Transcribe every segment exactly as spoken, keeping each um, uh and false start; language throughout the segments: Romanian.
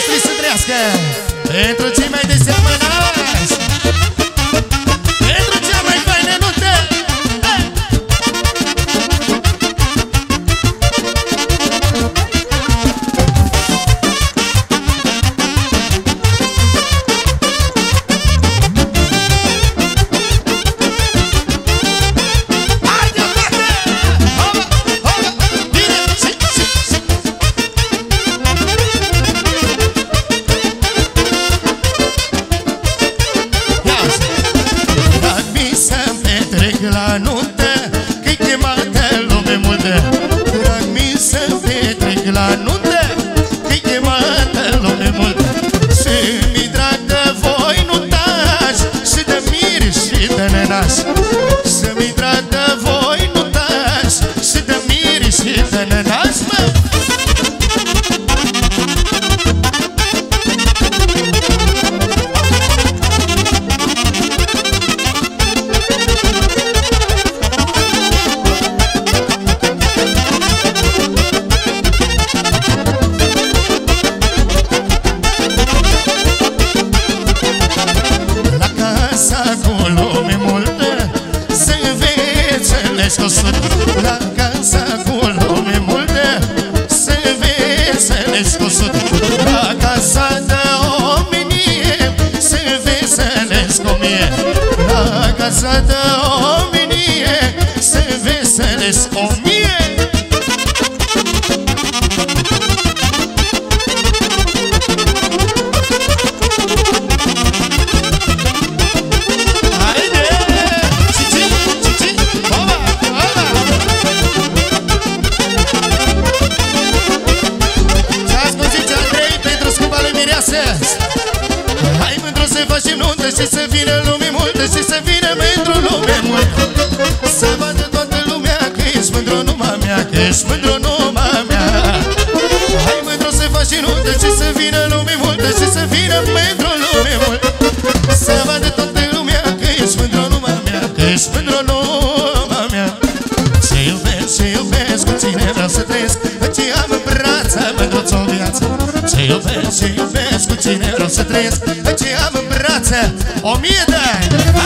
noștri să trăiască. Pentru cei mai desemănați, pentru cea mai faină nuntă. La nuntă, că-i chemată lume multă. Drag mi să petrec la nuntă, că-i chemată lume multă. Și mi drag de voi nuntași, și de miri și de nenași. Și mi drag de voi nuntași, și de miri și de nenași, mă. La casa cu lume multă, să veselesc cu sut. La casa de omenie, să veselesc cu mie. La casa de omenie, să veselesc cu mie. Hai mândru să facem nuntă și să vină lume multă, și să vină pentru lume multă. Să vadă toată lumea că ești mândru numai mea, că ești mândru numai mea. Hai mândru să facem nuntă și să vină lume multă, și să vină pentru lume multă. Să vadă toată lumea că ești mândru numai mea, că ești mândru numai mea. Ce iubesc, ce iubesc, cu cine vreau să trăiesc, ce am în brață, mândruț o viață. Ce iubesc, ce iubesc, cu cine vreau să trăiesc, ce am în brață o mie de ani.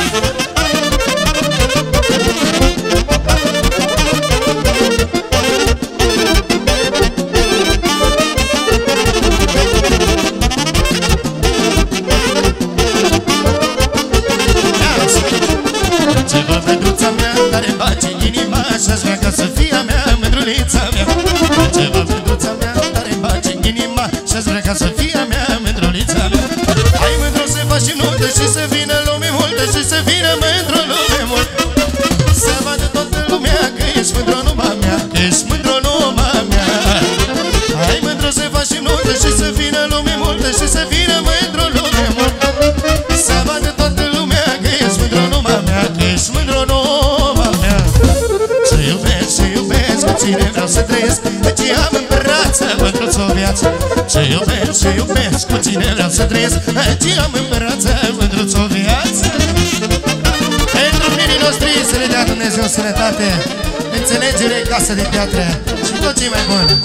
Ce vă mândruța mea, care face inima, și-aș vrea ca să fie a mea, mândrulița mea. Ce vă mândruța mea, care face inima, și-aș vrea ca să fie a mea, mândrulița mea. Hai mândru să facem nuntă și să vină lume multă, și să vină mândru lume multă. Să vadă toată lumea că ești mândru numai mea, că ești mândru numai mea. Hai mândru să facem nuntă și să vină lume multă, și să vină mândru lume multă. Să vadă toată lumea că ești mândru numai mea, că ești mândru numai mea. Ce iubesc, ce iubesc, cu cine vreau să trăiesc, ce am în brață, mândruț o viață. Ce iubesc, ce iubesc, cu cine vreau să trăiesc, ce am în brață, mândruț o viață. Pentru mirii noștri să le dea Dumnezeu sănătate, înțelegere, casă de piatră și tot ce mai bun.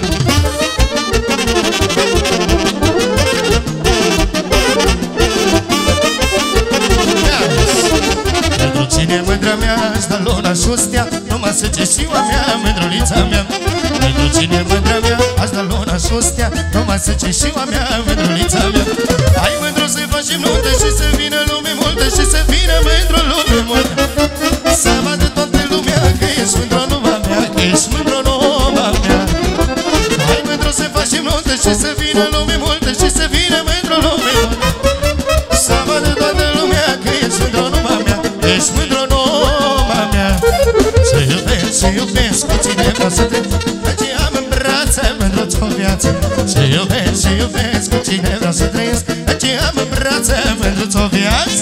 Pentru cine mândră mea, își dă luna și ustea, numai să ce șiua mea, mândrulița mea. Pentru cine mândră mea, aș da luna și ustea, numai să ce șiua mea, mândrulița mea. Hai mândru să facem nuntă și să vină lume multă, și să vină mândru lume multă. Să vadă toată lumea că ești mândru numai mea, că ești mândru numai mea. Hai mândru să facem nuntă și să vină lume multă, și să vină mândru lume multă. Să vadă toată lumea că ești mândru numai mea, că ești mândru numai mea. Ce iubesc, ce iubesc, cu cine vreau să trăiesc, ce am în brață, mândruț o viață. Ce iubesc, ce iubesc, cu cine vreau să trăiesc, ce am în brață, mândruț o viață.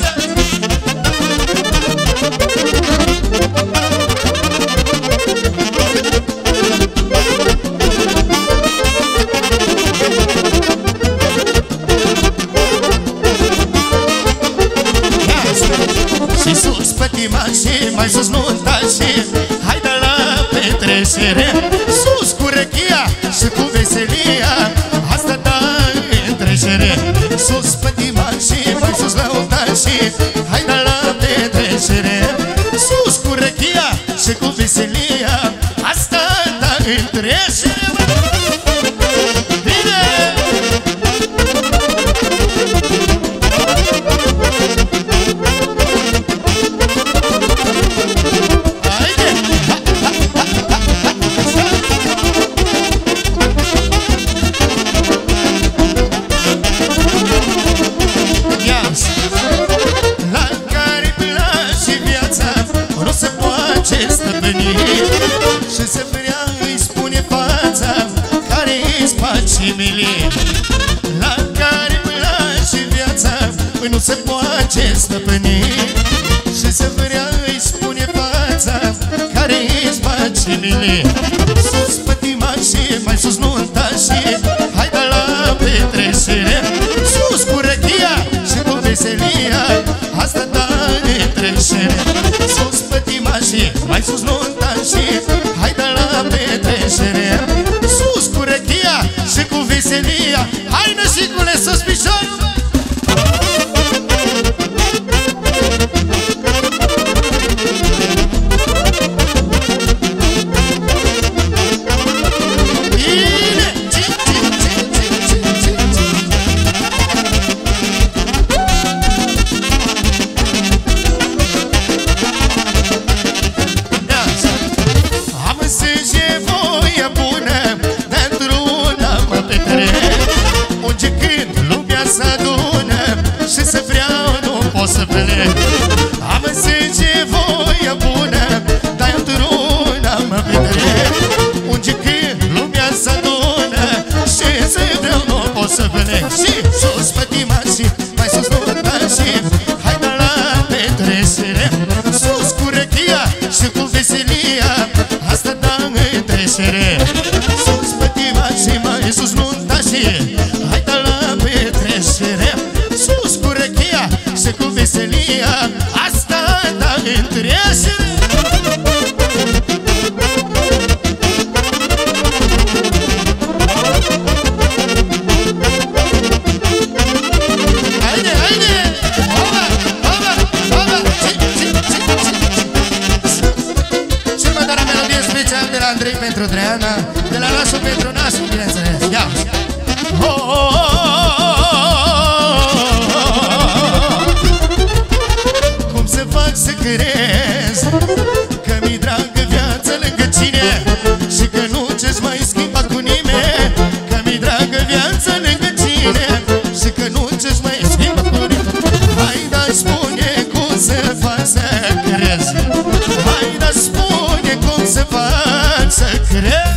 Și sus pătima și mai sus nunta și haide la petrecere. Sus cu răchia și cu veselia, asta da între și hai da la petrecere. Sus cu rechia și cu veselia, asta da întrecere. Bine! Și se vrea îi spune fața care-i spaci milie. La care îmi lași viața, păi nu se poate stăpâni. Și se vrea îi spune fața care-i spaci milie. Sus pătima și mai sus nunta și hai da la petrecere. Sus cu rechia și cu veselia, asta da întrecere. Sus pătima și mai sus nunta și hai da la petrecere. Sus cu rechia și cu veselia, hai nășicule sus piciorul. Am în sânge voie bună, dar eu într-una mă petrec. Unde când lumea s-adună și să vreau nu pot să plec. Și sus pătima și mai sus nunta și hai da la petrecere. Sus cu rechia și cu veselia, asta da întrecere. Sus pătima și mai sus nunta și hai da la petrecere. Sus cu rechia și cu veselia, asta da întrecere. Haide, haide! Oba, oba, oba! Și mă doar melodie special de la Andrei pentru Dreana, de la Nasu pentru Nasu, bineînțeles. Ia! Oh, oh, oh! Să crezi că mi-i dragă viața lângă cine și că nu ce-ți mai schimba cu nimeni. Că mi-i dragă viața lângă cine și că nu ce-ți mai schimba cu nimeni. Hai da spune cum să fac să crezi. Hai da spune cum să fac să crezi.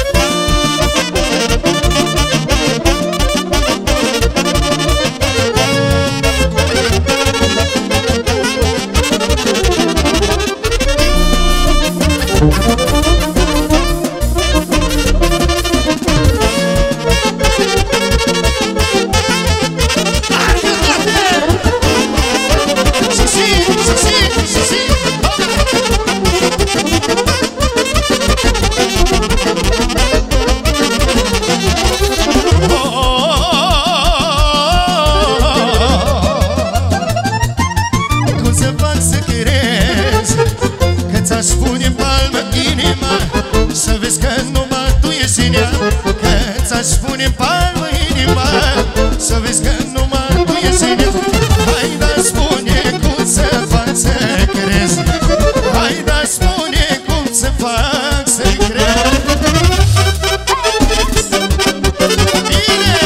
Spune-mi palmă inima, să vezi că numai tu ești în ea. Hai da spune cum să fac să crezi. Hai da spune cum să fac să crezi. Bine!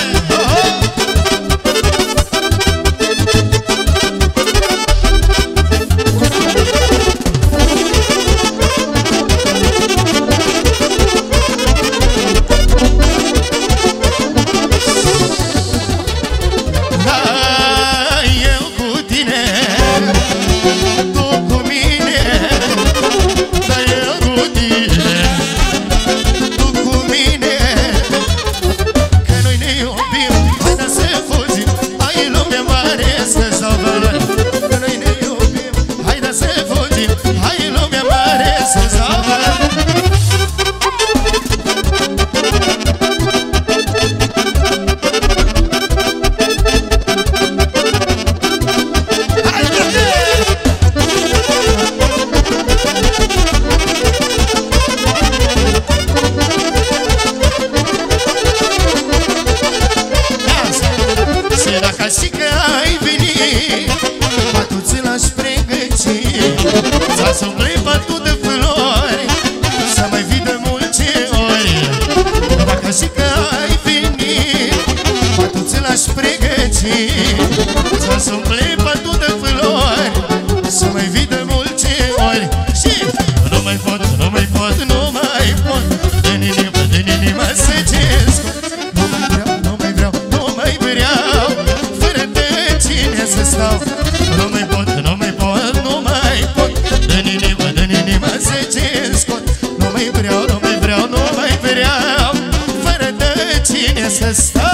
să umple patul de flori, să mai vii de multe ori. Dacă și că ai venit, patul ți l-aș pregăti, să umple patul de flori, să mai vii de multe ori. Și nu mai pot, nu mai pot, nu mai pot, din inima, din inima să ce scot. Nu mai vreau, nu mai vreau, nu mai vreau, fără de cine să stau. Nu mai pot, nu mai pot, nu mai pot, din inima, din inima să ce scot. Nu mai vreau, nu mai vreau, nu mai vreau, fără de cine să stau.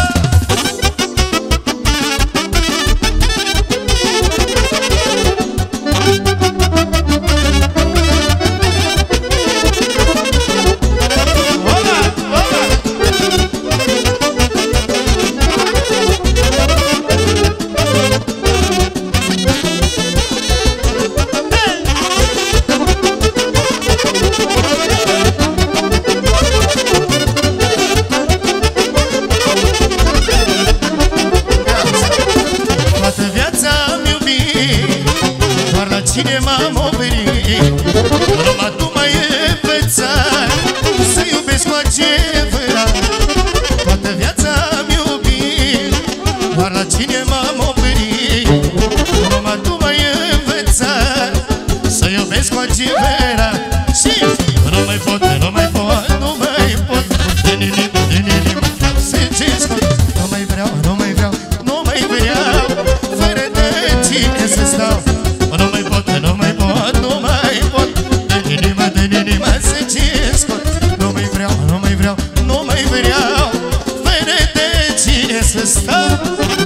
Cine m-am oferit, numai tu m-ai învățat să iubesc cu adevărat. Toată viața am iubit, doar la cine m-am oferit, numai tu m-ai învățat să iubesc cu adevărat. Și nu mai pot, nu mai pot, nu mai pot, din inima, din inima să ce scot. Nu mai vreau, nu mai vreau, nu mai vreau, fără de cine să stau. Nu mai pot, nu mai pot, nu mai pot, din inima, din inima să ce scot. Nu mai vreau, nu mai vreau, nu mai vreau, fără de cine să stau.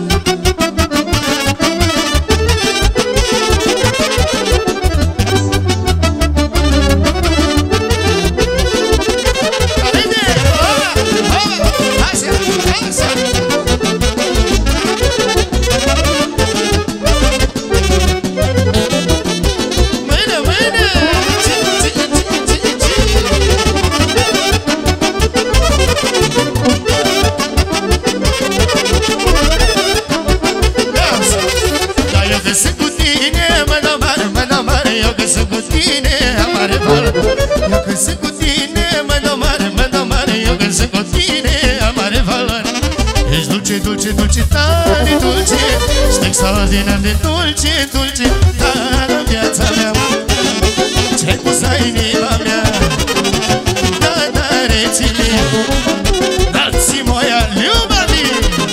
Eu când sunt cu tine, mă dau mare, mă dau mare. Eu când sunt cu tine, am mare valoare. Ești dulce, dulce, dulce, tare dulce, ești extraordinar de dulce, dulce, tare în viața mea. Ce-ai pus la inima mea, da, da, reține, dați-mi moia, iuba mea.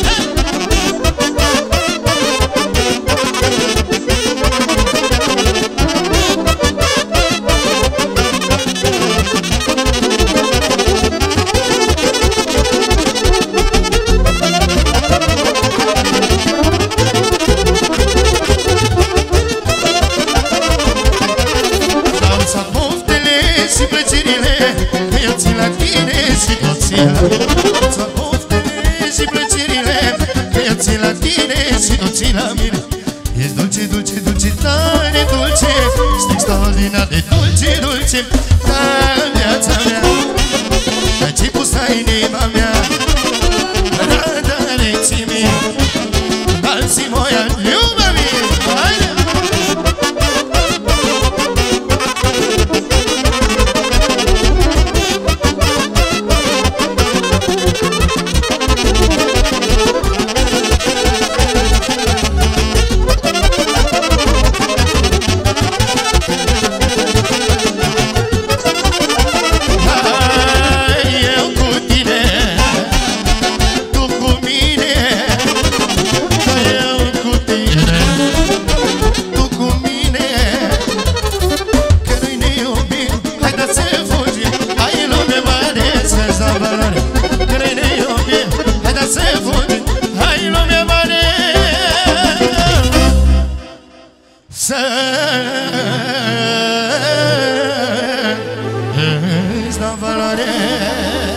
Să poftele și plăcerile, că eu țin la tine și tu ții la mine. Ești dulce, dulce, dulce, tare dulce, ești extraordinar de dulce, dulce, tare în viața mea. Dar ce-ai pus la inima mea, radare ții mie, dați-mi moia, iuba mie, haide! Să-ți dau valoare.